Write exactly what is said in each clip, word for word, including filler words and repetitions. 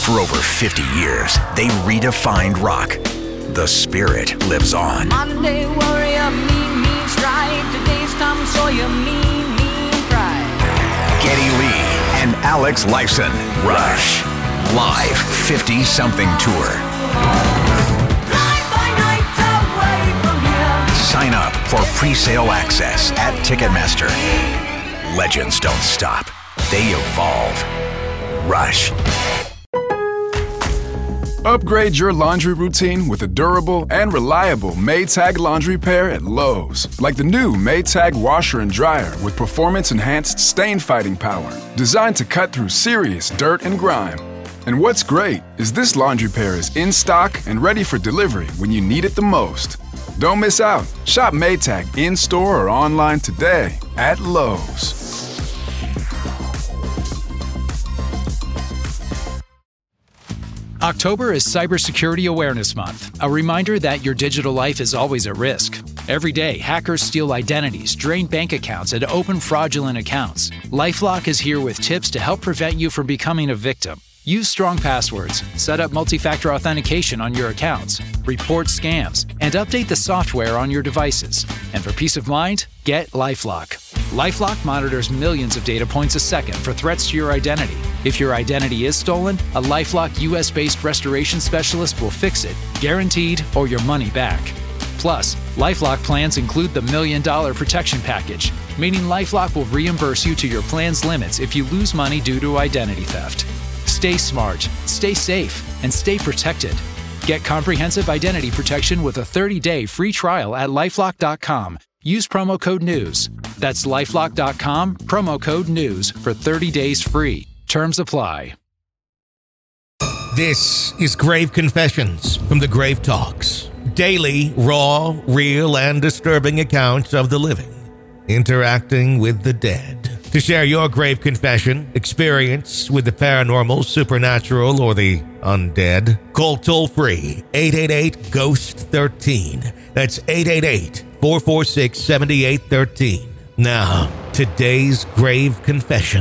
For over fifty years, they redefined rock. The spirit lives on. Monday warrior, mean, mean strike. Today's Tom Sawyer, mean, mean pride. Geddy Lee and Alex Lifeson. Rush. Live fifty-something tour. Night by night away from here. Sign up for pre-sale access at Ticketmaster. Legends don't stop. They evolve. Rush. Upgrade your laundry routine with a durable and reliable Maytag laundry pair at Lowe's. Like the new Maytag washer and dryer with performance-enhanced stain-fighting power, designed to cut through serious dirt and grime. And what's great is this laundry pair is in stock and ready for delivery when you need it the most. Don't miss out. Shop Maytag in-store or online today at Lowe's. October is Cybersecurity Awareness Month, a reminder that your digital life is always at risk. Every day, hackers steal identities, drain bank accounts, and open fraudulent accounts. LifeLock is here with tips to help prevent you from becoming a victim. Use strong passwords, set up multi-factor authentication on your accounts, report scams, and update the software on your devices. And for peace of mind, get LifeLock. LifeLock monitors millions of data points a second for threats to your identity. If your identity is stolen, a LifeLock U S-based restoration specialist will fix it, guaranteed, or your money back. Plus, LifeLock plans include the Million Dollar Protection Package, meaning LifeLock will reimburse you to your plan's limits if you lose money due to identity theft. Stay smart, stay safe, and stay protected. Get comprehensive identity protection with a thirty-day free trial at LifeLock dot com. Use promo code NEWS. That's LifeLock dot com, promo code NEWS for thirty days free. Terms apply. This is Grave Confessions from the Grave Talks. Daily, raw, real, and disturbing accounts of the living interacting with the dead. To share your grave confession, experience with the paranormal, supernatural, or the undead, call toll-free eight eight eight, ghost one three. That's eight eight eight, four four six, seven eight one three. Now, today's grave confession.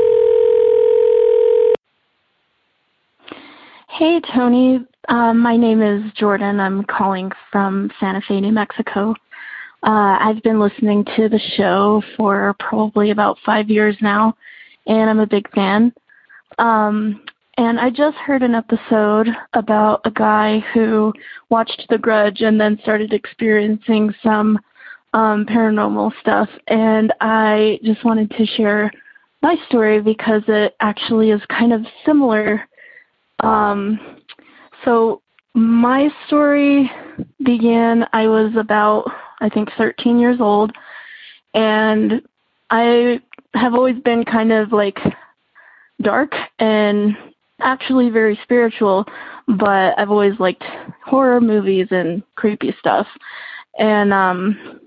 Hey, Tony. Um, my name is Jordan. I'm calling from Santa Fe, New Mexico. Uh, I've been listening to the show for probably about five years now, and I'm a big fan. Um, and I just heard an episode about a guy who watched The Grudge and then started experiencing some um, paranormal stuff. And I just wanted to share my story because it actually is kind of similar. Um, so my story began, I was about, I think, thirteen years old, and I have always been kind of like dark and actually very spiritual, but I've always liked horror movies and creepy stuff. And um,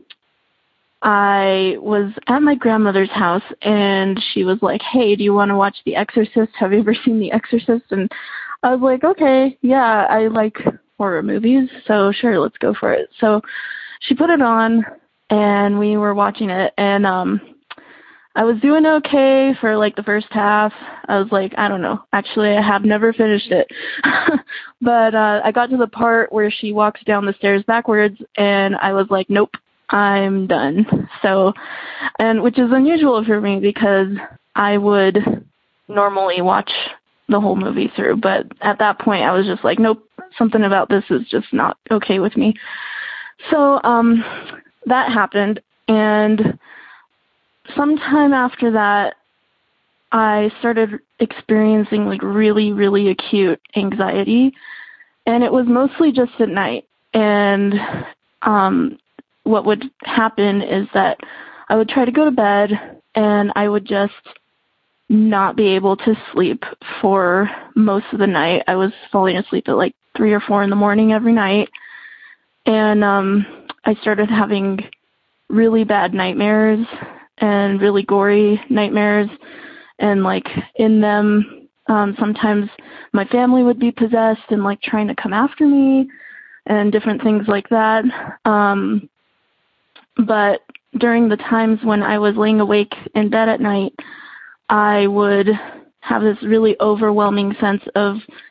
I was at my grandmother's house, and she was like, hey, do you want to watch The Exorcist? Have you ever seen The Exorcist? And I was like, okay, yeah, I like horror movies, so sure, let's go for it. So she put it on, and we were watching it, and um, I was doing okay for like the first half. I was like, I don't know. Actually, I have never finished it. But uh, I got to the part where she walks down the stairs backwards, and I was like, nope, I'm done. So, and which is unusual for me because I would normally watch the whole movie through. But at that point, I was just like, nope, something about this is just not okay with me. So um, that happened, and sometime after that, I started experiencing like really, really acute anxiety, and it was mostly just at night. And um, what would happen is that I would try to go to bed, and I would just not be able to sleep for most of the night. I was falling asleep at like three or four in the morning every night. And um, I started having really bad nightmares and really gory nightmares. And like in them, um, sometimes my family would be possessed and like trying to come after me and different things like that. Um, but during the times when I was laying awake in bed at night, I would have this really overwhelming sense of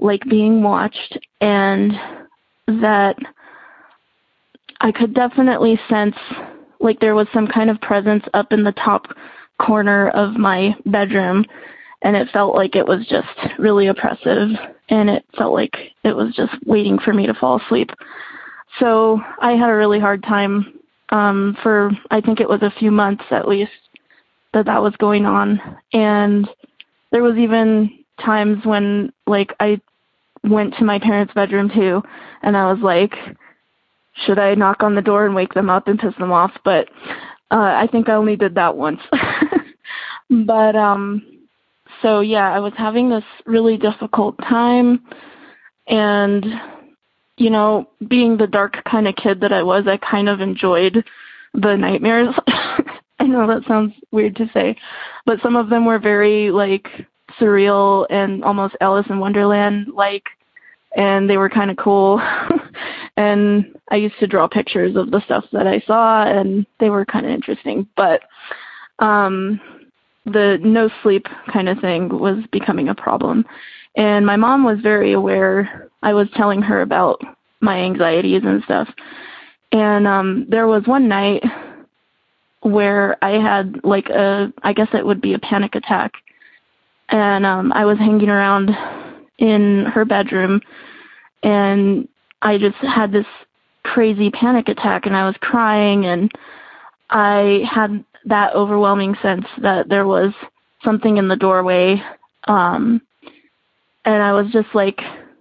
like being watched, and that I could definitely sense like there was some kind of presence up in the top corner of my bedroom, and it felt like it was just really oppressive, and it felt like it was just waiting for me to fall asleep. So I had a really hard time um, for, I think it was a few months at least, that that was going on. And there was even times when, like, I went to my parents' bedroom too, and I was like, should I knock on the door and wake them up and piss them off? But uh, I think I only did that once. But, um, so yeah, I was having this really difficult time, and, you know, being the dark kind of kid that I was, I kind of enjoyed the nightmares. I know that sounds weird to say, but some of them were very, like, surreal and almost Alice in Wonderland-like, and they were kind of cool. And I used to draw pictures of the stuff that I saw, and they were kind of interesting. But um, the no sleep kind of thing was becoming a problem. And my mom was very aware. I was telling her about my anxieties and stuff. And um, there was one night where I had like a, I guess it would be a panic attack. And um, I was hanging around in her bedroom, and I just had this crazy panic attack, and I was crying, and I had that overwhelming sense that there was something in the doorway. Um, and I was just like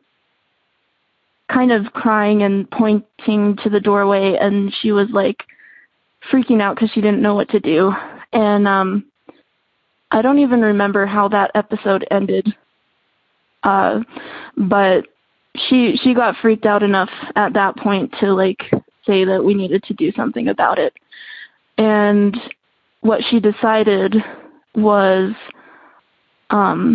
kind of crying and pointing to the doorway, and she was like freaking out because she didn't know what to do. And um, I don't even remember how that episode ended. Uh, but she she got freaked out enough at that point to like say that we needed to do something about it. And what she decided was, um,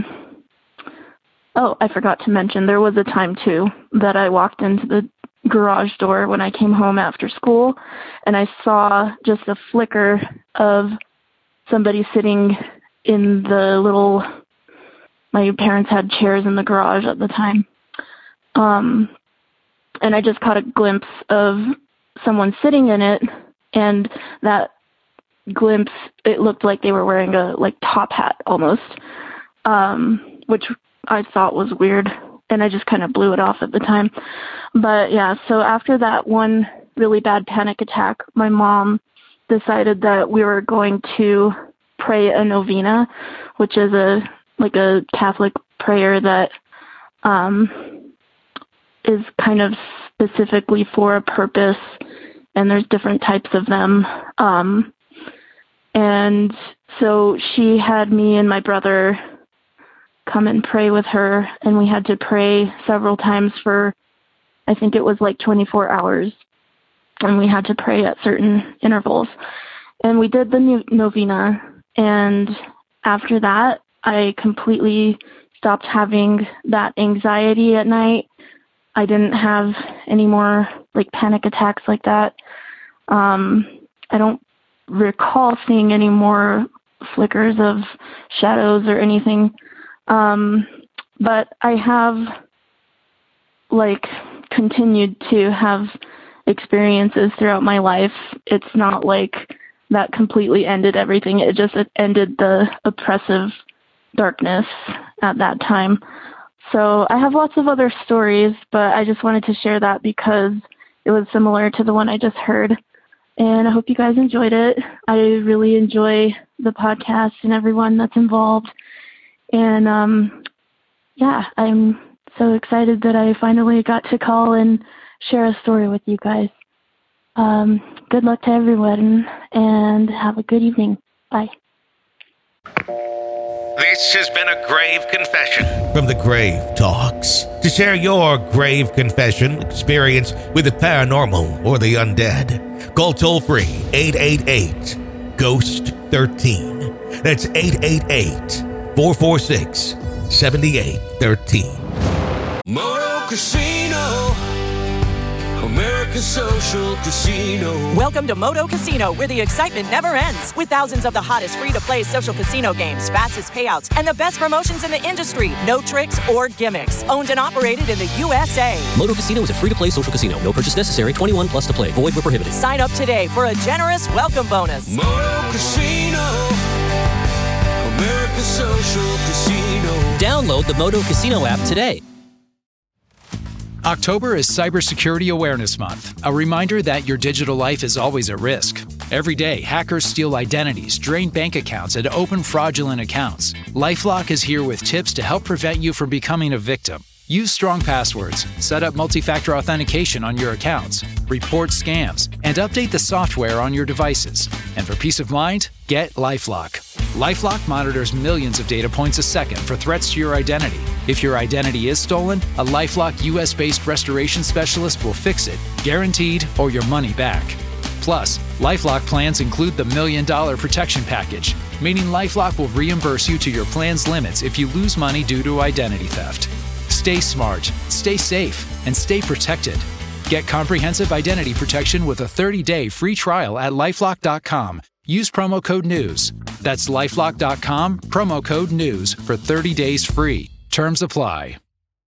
oh, I forgot to mention, there was a time too that I walked into the garage door when I came home after school, and I saw just a flicker of somebody sitting in the little, my parents had chairs in the garage at the time. Um, and I just caught a glimpse of someone sitting in it, and that glimpse, it looked like they were wearing a like top hat almost, um, which I thought was weird, and I just kind of blew it off at the time. But yeah, so after that one really bad panic attack, my mom decided that we were going to pray a novena, which is a like a Catholic prayer that um, is kind of specifically for a purpose, and there's different types of them. Um, and so she had me and my brother come and pray with her, and we had to pray several times for, I think it was like twenty-four hours, and we had to pray at certain intervals. And we did the novena, and after that, I completely stopped having that anxiety at night. I didn't have any more like panic attacks like that. Um, I don't recall seeing any more flickers of shadows or anything. Um, but I have like continued to have experiences throughout my life. It's not like that completely ended everything. It just it ended the oppressive darkness at that time. So I have lots of other stories, but I just wanted to share that because it was similar to the one I just heard. And I hope you guys enjoyed it. I really enjoy the podcast and everyone that's involved. And um, yeah, I'm so excited that I finally got to call and share a story with you guys. Um, good luck to everyone, and have a good evening. Bye. This has been a grave confession from the Grave Talks. To share your grave confession experience with the paranormal or the undead, call toll-free eight eight eight, ghost one three. That's eight eight eight, four four six, seven eight one three. Moto Casino, America's Social Casino. Welcome to Moto Casino, where the excitement never ends. With thousands of the hottest free-to-play social casino games, fastest payouts, and the best promotions in the industry. No tricks or gimmicks. Owned and operated in the U S A. Moto Casino is a free-to-play social casino. No purchase necessary. twenty-one plus to play. Void where prohibited. Sign up today for a generous welcome bonus. Moto Casino. America's Social Casino. Download the Moto Casino app today. October is Cybersecurity Awareness Month, a reminder that your digital life is always at risk. Every day, hackers steal identities, drain bank accounts, and open fraudulent accounts. LifeLock is here with tips to help prevent you from becoming a victim. Use strong passwords, set up multi-factor authentication on your accounts, report scams, and update the software on your devices. And for peace of mind, get LifeLock. LifeLock monitors millions of data points a second for threats to your identity. If your identity is stolen, a LifeLock U S-based restoration specialist will fix it, guaranteed, or your money back. Plus, LifeLock plans include the Million Dollar Protection Package, meaning LifeLock will reimburse you to your plan's limits if you lose money due to identity theft. Stay smart, stay safe, and stay protected. Get comprehensive identity protection with a thirty-day free trial at LifeLock dot com. Use promo code NEWS. That's LifeLock dot com, promo code NEWS for thirty days free. Terms apply.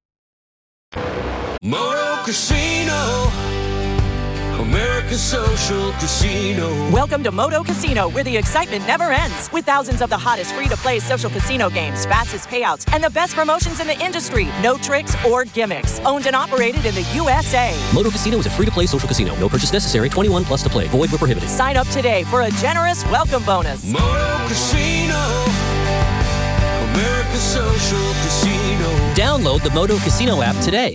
Moto Casino. America's Social Casino. Welcome to Moto Casino, where the excitement never ends. With thousands of the hottest free-to-play social casino games, fastest payouts, and the best promotions in the industry. No tricks or gimmicks. Owned and operated in the U S A. Moto Casino is a free-to-play social casino. No purchase necessary. twenty-one plus to play. Void where prohibited. Sign up today for a generous welcome bonus. Moto Casino. America's Social Casino. Download the Moto Casino app today.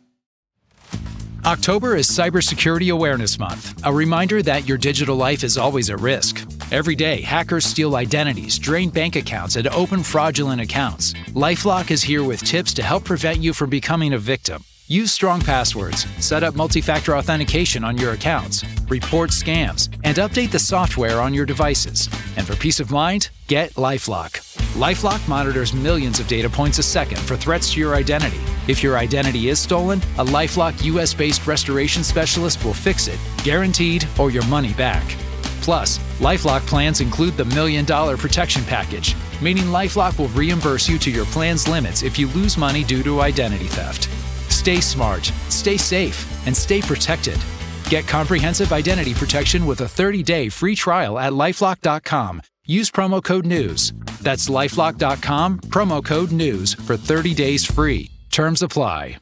October is Cybersecurity Awareness Month, a reminder that your digital life is always at risk. Every day, hackers steal identities, drain bank accounts, and open fraudulent accounts. LifeLock is here with tips to help prevent you from becoming a victim. Use strong passwords, set up multi-factor authentication on your accounts, report scams, and update the software on your devices. And for peace of mind, get LifeLock. LifeLock monitors millions of data points a second for threats to your identity. If your identity is stolen, a LifeLock U S-based restoration specialist will fix it, guaranteed, or your money back. Plus, LifeLock plans include the Million Dollar Protection Package, meaning LifeLock will reimburse you to your plan's limits if you lose money due to identity theft. Stay smart, stay safe, and stay protected. Get comprehensive identity protection with a thirty-day free trial at LifeLock dot com. Use promo code NEWS. That's LifeLock dot com, promo code NEWS for thirty days free. Terms apply.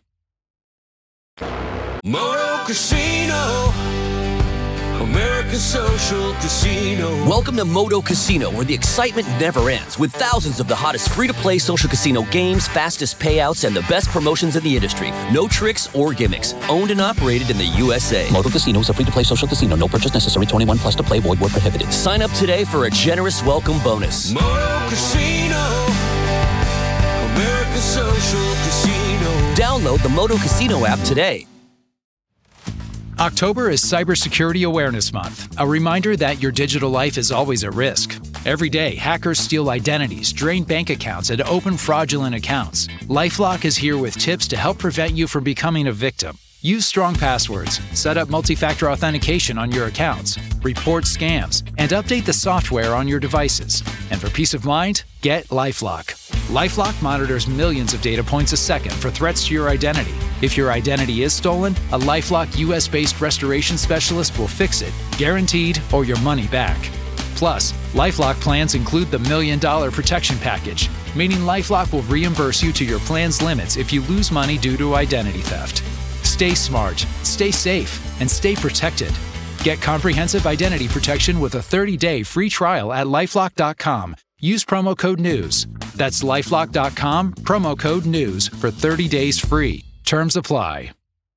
Moto Casino. America's Social Casino. Welcome to Moto Casino, where the excitement never ends. With thousands of the hottest free-to-play social casino games, fastest payouts, and the best promotions in the industry. No tricks or gimmicks. Owned and operated in the U S A. Moto Casino is a free-to-play social casino. No purchase necessary. twenty-one plus to play. Void where prohibited. Sign up today for a generous welcome bonus. Moto Casino. America's Social Casino. Download the Moto Casino app today. October is Cybersecurity Awareness Month, a reminder that your digital life is always at risk. Every day, hackers steal identities, drain bank accounts, and open fraudulent accounts. LifeLock is here with tips to help prevent you from becoming a victim. Use strong passwords, set up multi-factor authentication on your accounts, report scams, and update the software on your devices. And for peace of mind, get LifeLock. LifeLock monitors millions of data points a second for threats to your identity. If your identity is stolen, a LifeLock U S-based restoration specialist will fix it, guaranteed, or your money back. Plus, LifeLock plans include the Million Dollar Protection Package, meaning LifeLock will reimburse you to your plan's limits if you lose money due to identity theft. Stay smart, stay safe, and stay protected. Get comprehensive identity protection with a thirty-day free trial at LifeLock dot com. Use promo code NEWS. That's LifeLock dot com, promo code NEWS for thirty days free. Terms apply.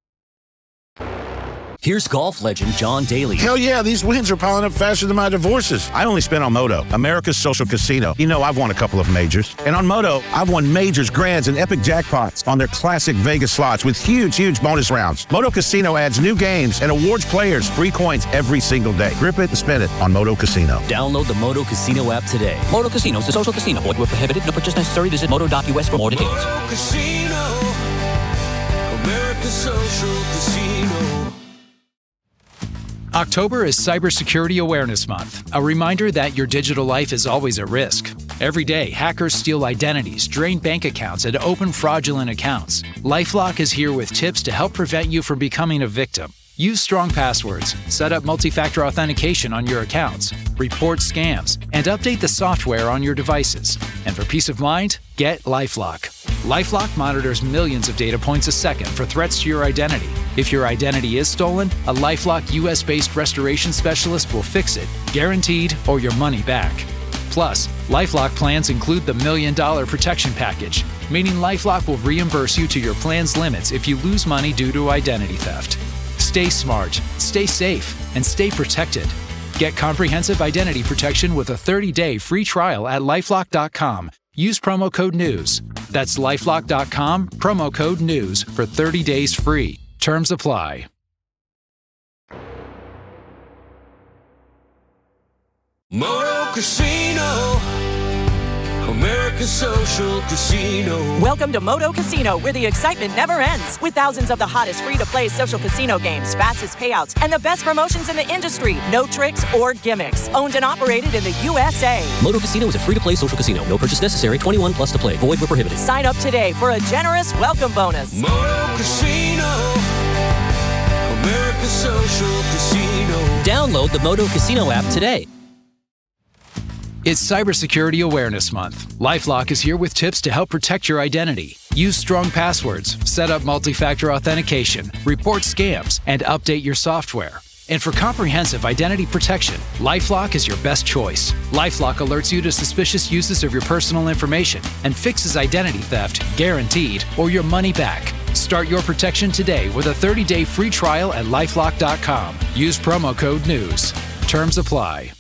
Here's golf legend John Daly. Hell yeah, these wins are piling up faster than my divorces. I only spent on Moto, America's Social Casino. You know, I've won a couple of majors. And on Moto, I've won majors, grands, and epic jackpots on their classic Vegas slots with huge, huge bonus rounds. Moto Casino adds new games and awards players free coins every single day. Grip it and spend it on Moto Casino. Download the Moto Casino app today. Moto Casino is a social casino. Void where prohibited. No purchase necessary. Visit moto dot U S for more details. Moto Casino. America's Social Casino. October is Cybersecurity Awareness Month, a reminder that your digital life is always at risk. Every day, hackers steal identities, drain bank accounts, and open fraudulent accounts. LifeLock is here with tips to help prevent you from becoming a victim. Use strong passwords, set up multi-factor authentication on your accounts, report scams, and update the software on your devices. And for peace of mind, get LifeLock. LifeLock monitors millions of data points a second for threats to your identity. If your identity is stolen, a LifeLock U S-based restoration specialist will fix it, guaranteed, or your money back. Plus, LifeLock plans include the Million Dollar Protection Package, meaning LifeLock will reimburse you to your plan's limits if you lose money due to identity theft. Stay smart, stay safe, and stay protected. Get comprehensive identity protection with a thirty-day free trial at LifeLock dot com. Use promo code NEWS. That's LifeLock dot com, promo code NEWS for thirty days free. Terms apply. Moto Casino, America's Social Casino. Welcome to Moto Casino, where the excitement never ends. With thousands of the hottest free-to-play social casino games, fastest payouts, and the best promotions in the industry. No tricks or gimmicks. Owned and operated in the U S A. Moto Casino is a free-to-play social casino. No purchase necessary. twenty-one plus to play. Void where prohibited. Sign up today for a generous welcome bonus. Moto Casino, America's Social Casino. Download the Moto Casino app today. It's Cybersecurity Awareness Month. LifeLock is here with tips to help protect your identity. Use strong passwords, set up multi-factor authentication, report scams, and update your software. And for comprehensive identity protection, LifeLock is your best choice. LifeLock alerts you to suspicious uses of your personal information and fixes identity theft, guaranteed, or your money back. Start your protection today with a thirty-day free trial at LifeLock dot com. Use promo code NEWS. Terms apply.